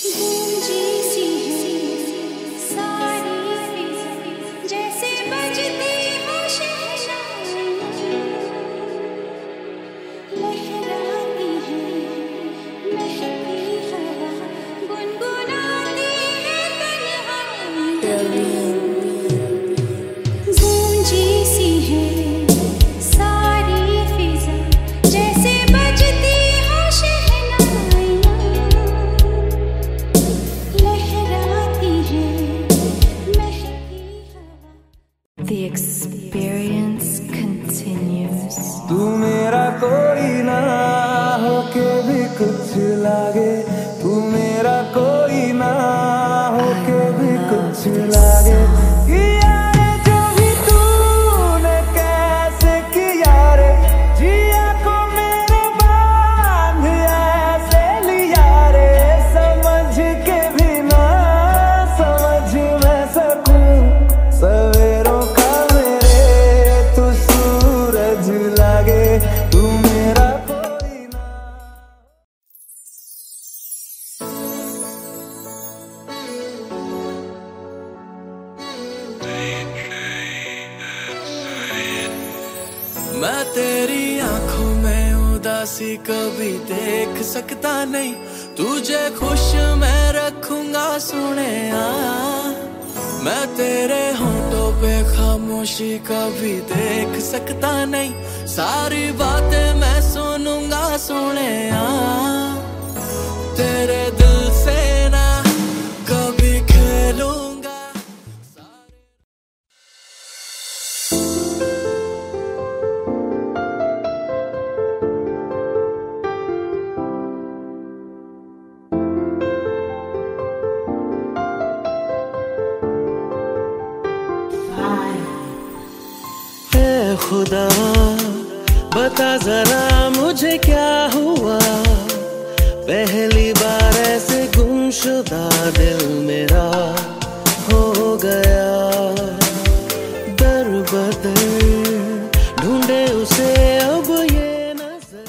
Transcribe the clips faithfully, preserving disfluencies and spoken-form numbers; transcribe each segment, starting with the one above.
गूंजी सी है सारी फिजा जैसे बजती हो शहनाइयाँ, लहराती है महकी हवा, गुनगुनाती है तन्हाइयाँ। गूंजी सी है सारी फिजा जैसे बजती हो शहनाइयाँ, लहराती है महकी हवा। The experience continues. तू मेरा कोई ना होके भी कुछ लागे, तू मेरा कोई ना होके भी कुछ लागे। किया रे जो भी तूने कैसे किया रे, जिया को मेरे बांध ऐसे लिया रे, समझ के भी ना समझ मैं सकूं सवेरों का मेरे तू सूरज लागे, तू मेरा कोई ना। मैं तेरी आंखों में उदासी कभी देख सकता नहीं, तुझे खुश मैं रखूंगा सुने आ। मैं तेरे होंठों पे खामोशी कभी देख सकता नहीं, सारी बातें मैं सुनूंगा सुने आ। तेरे दिल से ना कभी खेलूंगा। ए खुदा बता जरा मुझे क्या हुआ, पहली बार ऐसे गुमशुदा दिल मेरा हो गया। दर बदर ढूंढे उसे अब ये नजर।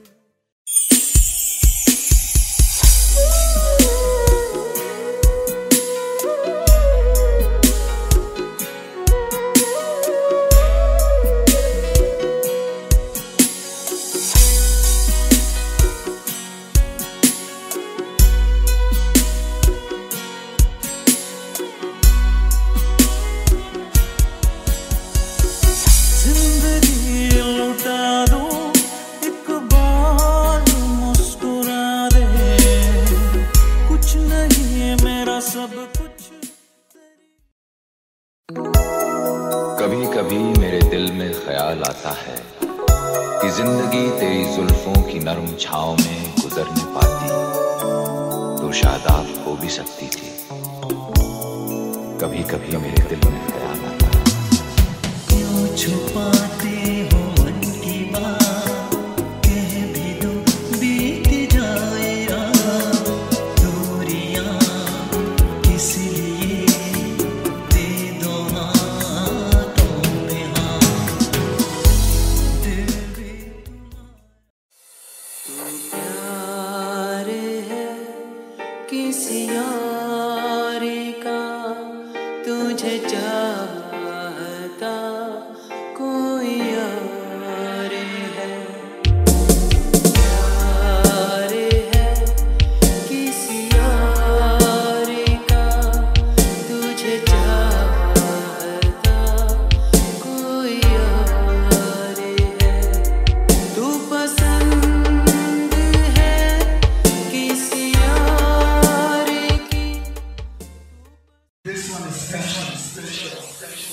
जिंदगी लुटा दूं एक बार मुस्कुरा दे, कुछ नहीं मेरा सब कुछ। कभी कभी मेरे दिल में ख्याल आता है कि जिंदगी तेरी जुल्फों की नरम छांव में गुजरने पाती तो शादाब हो भी सकती थी। कभी कभी मेरे दिल में ख्याल आता है। क्यों छुपाते हो मन की बात, कह भी दो बीत जाए रात। दूरियां किस लिए दे दो हाथों में हाथ, दिल भी तू प्यार है किसी यार का, तुझे चाहता कोई और है। प्यार है किसी और का, तुझे चाहता कोई और है। तू पसंद है किसी और की। This one is special, special, special.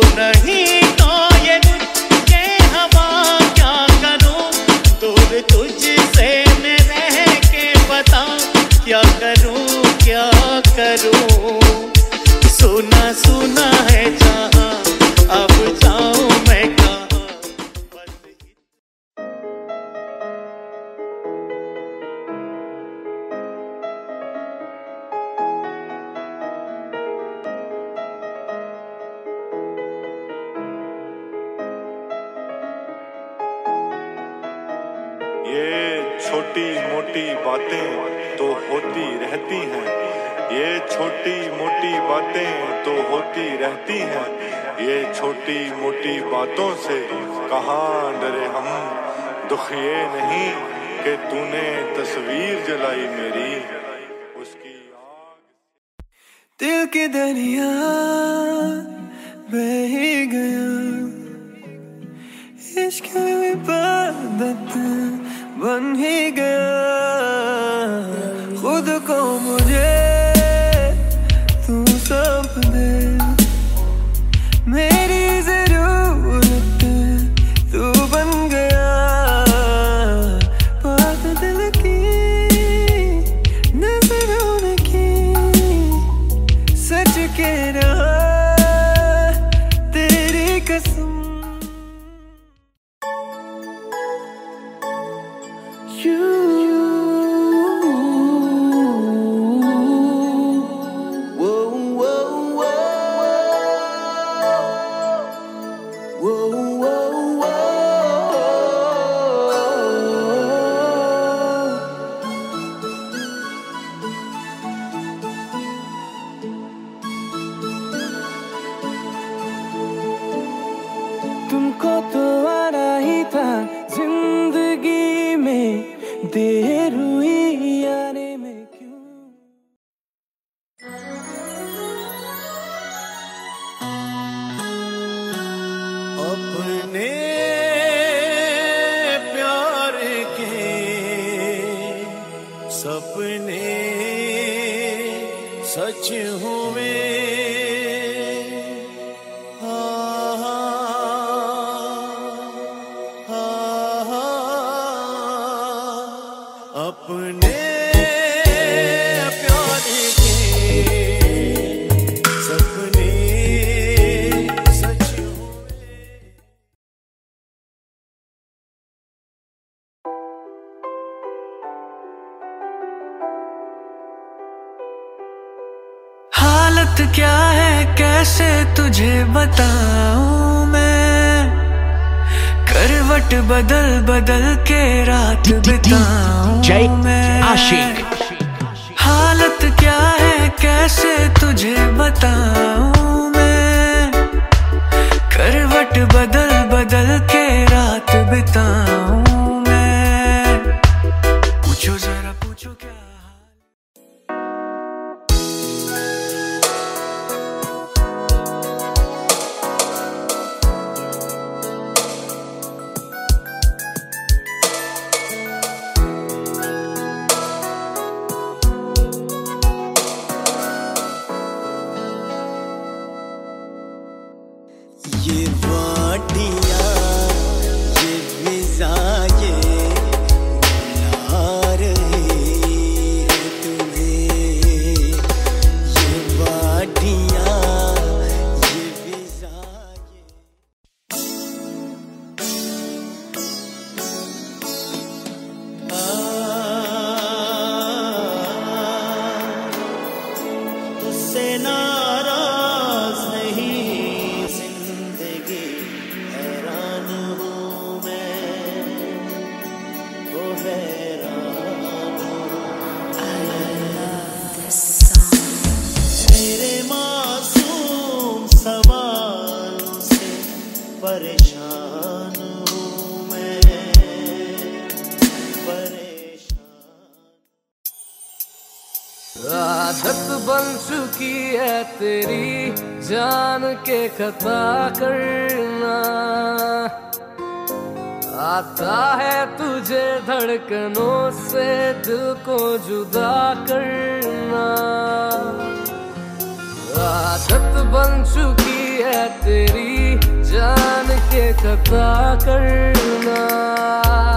नहीं तो ये ये हवा क्या करूं, दूर तुझसे मैं रह के बता क्या करूं क्या करूं। सुना सुना है जहां, अब जाऊं मैं कहां। ये छोटी मोटी बातें तो होती रहती हैं, ये छोटी मोटी बातें तो होती रहती हैं, ये छोटी मोटी बातों से कहाँ डरे हम। दुख ये नहीं कि तूने तस्वीर जलाई मेरी, उसकी आग। दिल के दरिया बह ही गया, इश्क इबादत बन ही गया। खुद को मुझे तू सौंप दे, मेरी जरूरत तू बन गया। बात दिल की नजरों की सच कह रहा, तेरी कसम। तुमको तो आना ही था जिंदगी में, देर हुई आने में क्यों। अपने प्यार के सपने सच हुए, अपने प्यार के सपने सच हुए। हालत क्या है कैसे तुझे बताऊं मैं, करवट बदल बदल के रात बिताऊं मैं। आशिक हालत क्या है कैसे तुझे बताऊं मैं, करवट बदल बदल के रात बिताऊं मैं। पूछो जरा पूछो क्या ये वादियाँ ये मिज़ाजे बुला रही है तुम्हें। ये वादियाँ ये मिज़ाजे। तुझसे नाराज नहीं हैरान हूँ मैं, वो हैरान हूँ। तेरे मासूम सवालों से परेशान हूँ मैं, परेशान। आदत बन चुकी है तेरी जान के खता करना, आता है तुझे धड़कनों से दिल को जुदा करना। आदत बन चुकी है तेरी खता करना।